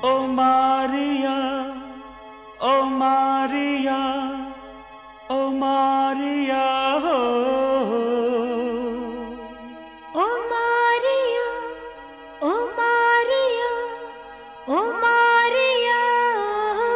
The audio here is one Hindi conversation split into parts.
ओ मारिया, ओ मारिया, ओ मारिया हो। ओ मारिया, ओ मारिया, ओ मारिया हो।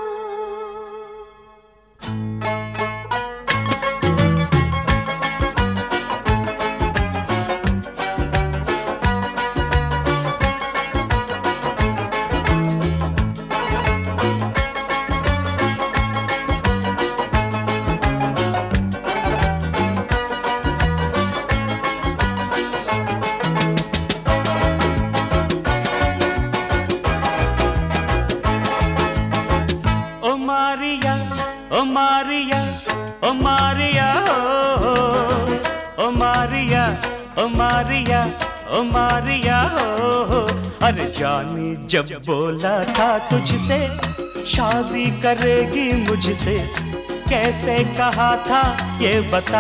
ओ मारिया, ओ मारिया, ओ मारिया हो। ओ मारिया, ओ मारिया, ओ मारिया हो। अरे जानी जब बोला था तुझसे शादी करेगी मुझसे, कैसे कहा था ये बता।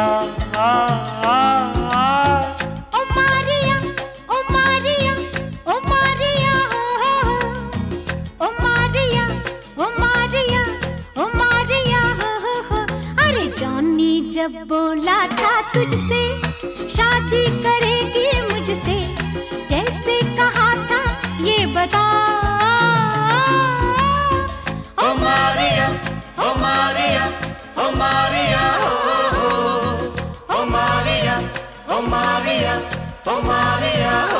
ओ मारिया, ओ मारिया, ओ मारिया हो। ओ मारिया, ओ मारिया, ओ मारिया हो। अरे जानी जब बोला था तुझसे शादी करेगी मुझसे, कैसे कहा था ये बता। ओ मारिया, ओ मारिया, ओ मारिया हो। ओ मारिया, ओ मारिया, ओ मारिया हो।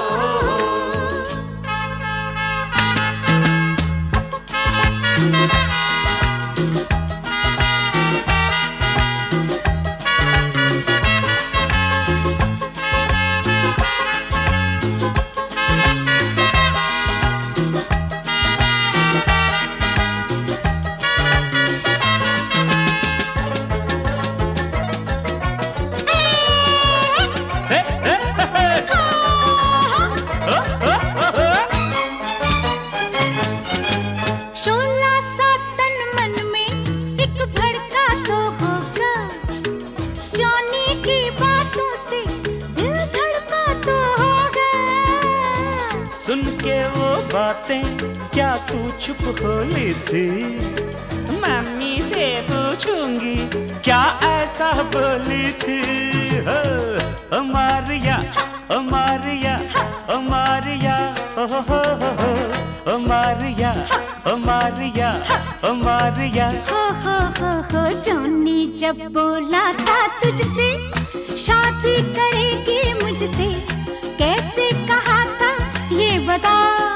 शोला सा तन मन में एक भड़का तो होगा, जॉनी की बातों से दिल धड़का तो होगा। सुन के वो बातें क्या तू चुप होली थी, मम्मी से पूछूंगी क्या ऐसा बोली थी। हो ओ मारिया, ओ मारिया, ओ मारिया हो। ओ मारिया, ओ मारिया, ओ मारिया। हो जॉनी जब बोला था तुझसे शादी करेगी मुझसे, कैसे कहा था ये बता।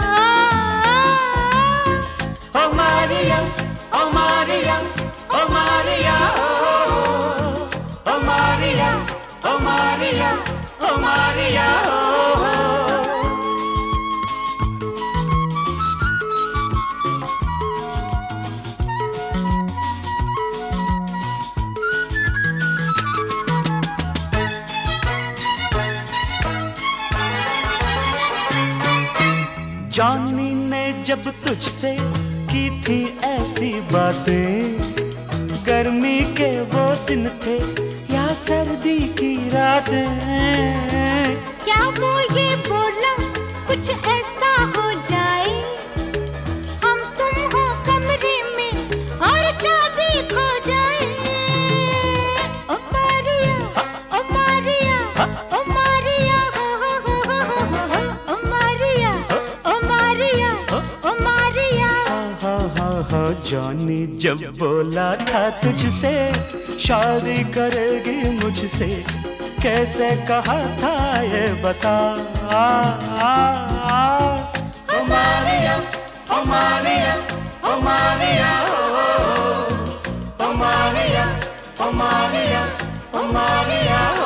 ओ मारिया, ओ मारिया, ओ मारिया हो। ओ मारिया, ओ मारिया, ओ मारिया हो। जॉनी ने जब तुझसे की थी ऐसी बातें, गर्मी के वो दिन थे या सर्दी की रातें। क्या वो ये बोला कुछ ऐसा हो जाए, हम तुम हो कमरे में और चाबी खो जाए। ओ मारिया, ओ मारिया, ओ मारिया हो। ओ मारिया, ओ मारिया, ओ मारिया। हा जॉनी जब बोला था तुझसे शादी करेगी मुझसे, कैसे कहा था ये बता। ओ मारिया, ओ मारिया, ओ मारिया हो। ओ मारिया, ओ मारिया, ओ मारिया हो।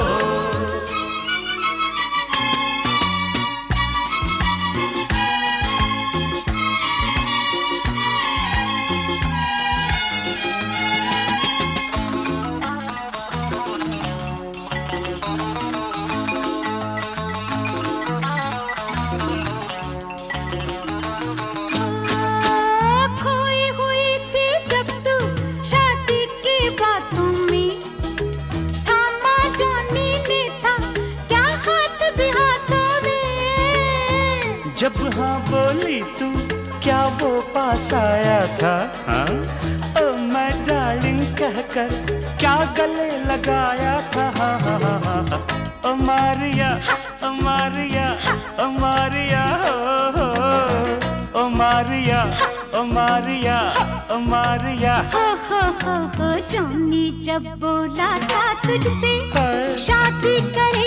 खोई हुई थी जब तू शादी की बातों में, थामा जॉनी ने था क्या हाथ भी हाथों में। जब हाँ बोली तू क्या वो पास आया था? हाँ? ओ मैं डार्लिंग कहकर क्या गले लगाया था? हाँ हाँ हाँ हाँ। ओ मारिया, ओ मारिया, ओ मारिया, ओ मारिया, ओ मारिया, ओ मारिया। हो जॉनी जब बोला था तुझसे हाय। शादी करे